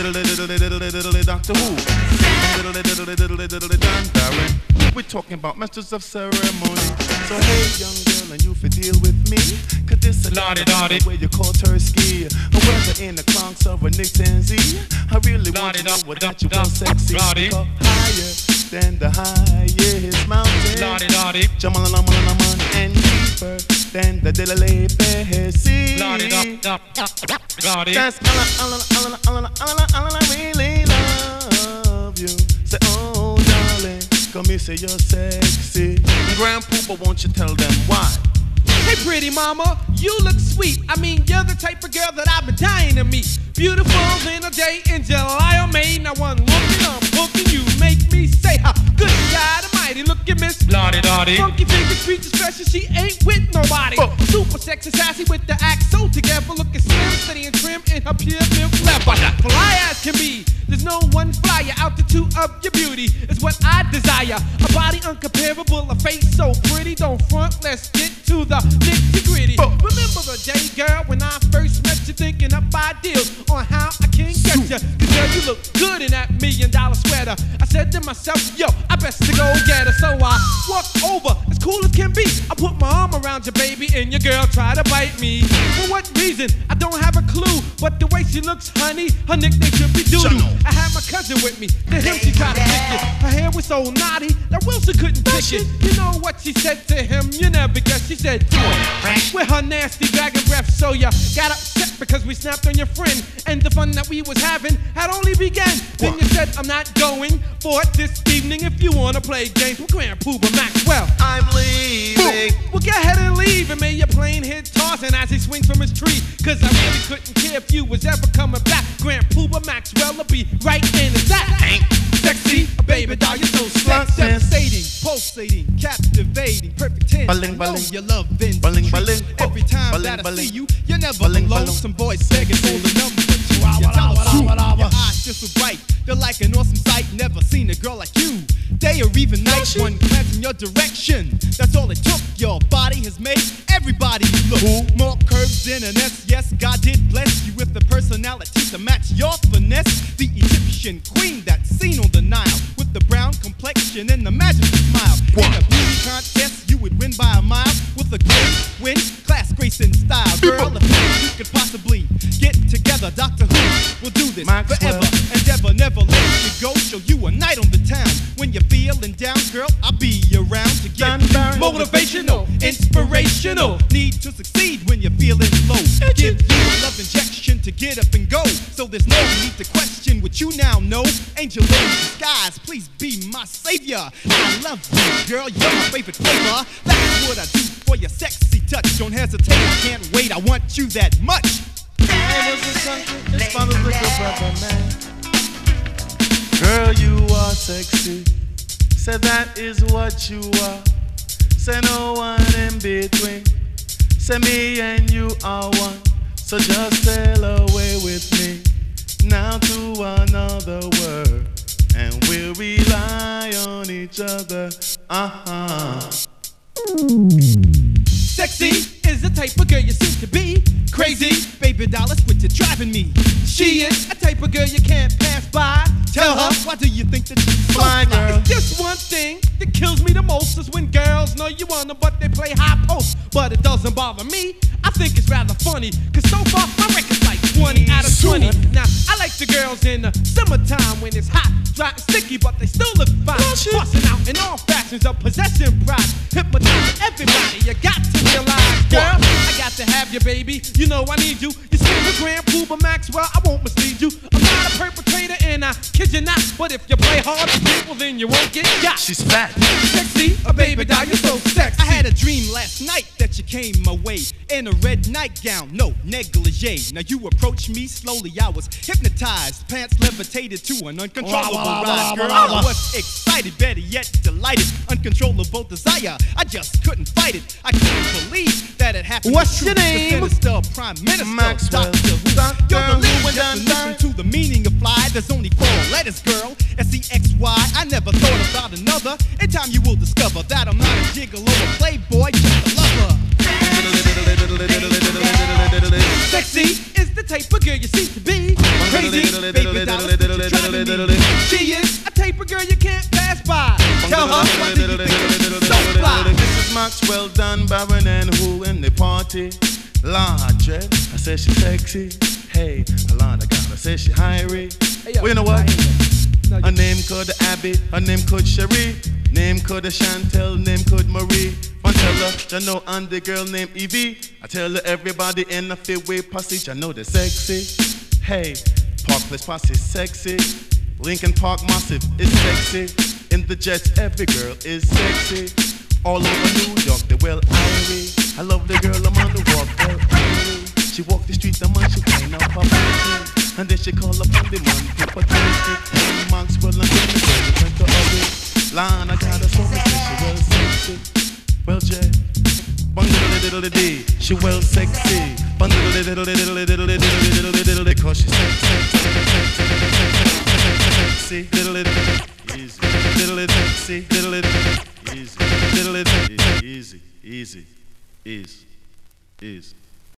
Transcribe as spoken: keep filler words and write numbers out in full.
Doctor Who. John Barron. We're talking about masters of ceremony. So hey, young girl, and you for deal with me. Cause this a lot of the way you call Tursky. Whether in the Clonks or a Nick and Z. I really want to know what that you want sexy. Because higher than the highest mountain. Jamalalaman and deeper than the Delay Sea. That's all I, all I, all I, all I, all I, all I really love you. Say, oh darling, come here, say you're sexy. Grandpapa, won't you tell them why? Hey pretty mama, you look sweet. I mean, you're the type of girl that I've been dying to meet. Beautiful in a day in July or May. Now one look and I'm hooking you. Make me say, ha, good God Almighty, look at Miss Lottie Dottie. Funky figure, sweet and special, she ain't with nobody. Oh. Super sexy, sassy with the act so together. Looking slim, steady and trim in her pure milk leather. Fly as can be, there's no one flyer. Altitude of your beauty is what I desire. A body uncomparable, a face so pretty. Don't front, let's get to the nitty gritty. Oh. Remember the day, girl, when I first met you, thinking up ideas on how I can get you. Cause girl, you look good in that million dollar sweater. I said to myself, yo, I best to go get her. So I walked over, as cool as can be. I put my arm around your baby and your girl tried to bite me. For what reason? I don't have a clue. But the way she looks, honey, her nickname should be Doodoo. I had my cousin with me. To him she tried to kick it. Her hair was so naughty that Wilson couldn't kick it. You know what she said to him? You never guess. She said, with her nasty dragon breath. So ya got upset because we snapped on your friend. And the fun that we was having had only began. Then you said, I'm not going for it this evening. If you wanna play games with Grandpooba Maxwell, I'm leaving. Well, go ahead and leave and may your plane hit tossing as he swings from his tree. Cause I really couldn't care if you was ever coming back. Grandpooba Maxwell will be right in the sack. Sexy, baby doll, you're so slut. Devastating, pulsating, captivating, perfect ten. Balling, balling, your love in balling, balling. Every time balling, that I balling. see you, you're never balling, alone. balling. Some boys begging for the number. Your eyes just so bright, they're like an awesome sight. Never seen a girl like you, day or even night. One glance in your direction, that's all it took. Your body has made everybody look. Ooh. More curves than an S. Yes, God did bless you with the personality to match your finesse. The Egyptian queen that's seen on the Nile, with the brown complexion and the magical smile. What? In a beauty contest, you would win by a mile. With a great win, class, grace, and style. Girl, if you could possibly get together, Doctor Who will do this Maxwell. Forever and ever, never let you go. Show you a night on the town. When you're feeling down, girl, I'll be around to get you motivational, inspirational. Need to succeed when you're feeling low. Give you a love injection to get up and go. So there's no need to question what you now know. Angel in disguise, please be my savior. I love you, girl, you're my favorite flavor. That's what I do for your sexy touch. Don't hesitate, I can't wait, I want you that much. Girl, you are sexy. Say that is what you are. Say no one in between. Say me and you are one. So just sail away with me now to another world, and we'll rely on each other. Uh-huh. Sexy is the type of girl you seem to be. Crazy, baby doll, that's what you're driving me. She is a type of girl you can't pass by. Tell her, why do you think that she's fly, girl? It's just one thing that kills me the most is when girls know you want them, but they play high post. But it doesn't bother me. I think it's rather funny, cause so far my record's like twenty out of twenty. Now, I like the girls in the summertime when it's hot, dry and sticky, but they still look fine. Busting out in all fashions of possession pride. Hypnotizing everybody, you got to realize, girl, I got to have you, baby. You know I need you. You see the Grandpooba Maxwell, I won't mislead you. I'm not a perpetrator and I kid you not. But if you play hard to people, then you won't get got. She's fat. Sexy, a baby doll, you're so sexy. I had a dream last night that you came my way in a red nightgown, no negligee. Now you approached me slowly, I was hypnotized. Pants levitated to an uncontrollable rise. Girl, I was excited, better yet delighted. Uncontrollable desire, I just couldn't fight it. I couldn't believe that it happened. What's your name? The sinister Prime Minister, Maxwell. Doctor Who. You're the living definition to the meaning of fly. There's only four letters, girl. S E X Y. I never thought about another. In time you will discover that I'm not a gigolo or playboy, just a lover. Sexy is the type of girl you seem to be. Crazy, deep, baby doll, that's what you're driving me. She is a taper girl you can't pass by. Tell her what do you think is so fly. This is Maxwell Dunn, Baron and who in the party. Lord, Dread, I said she sexy. Hey, Lord, I gotta say she hairy. Hey, yo, well, you know what? No, Her name could Abby, her name could Cherie, name could Chantel, name could Marie. One tell her, you know, and the girl named Evie. I tell her everybody in the freeway posse, you know they're sexy. Hey, Park Place posse sexy. Lincoln Park Massive is sexy. In the Jets, every girl is sexy. All over New York, they well irie. I love the girl, I'm on the walk, well irie. She walk the streets, the man, she wind up her body. And then she call up on the man, people take it. And Maxwell and then the girl went to hurry. Lana got a song, she well sexy. Well, Jay, bundle diddle dee, she well sexy. Bundle diddle diddle diddle diddle diddle diddle diddle, cause she sexy, sexy, diddle diddle, easy, diddle diddle, see, diddle diddle, easy, diddle diddle, easy, easy, easy, easy.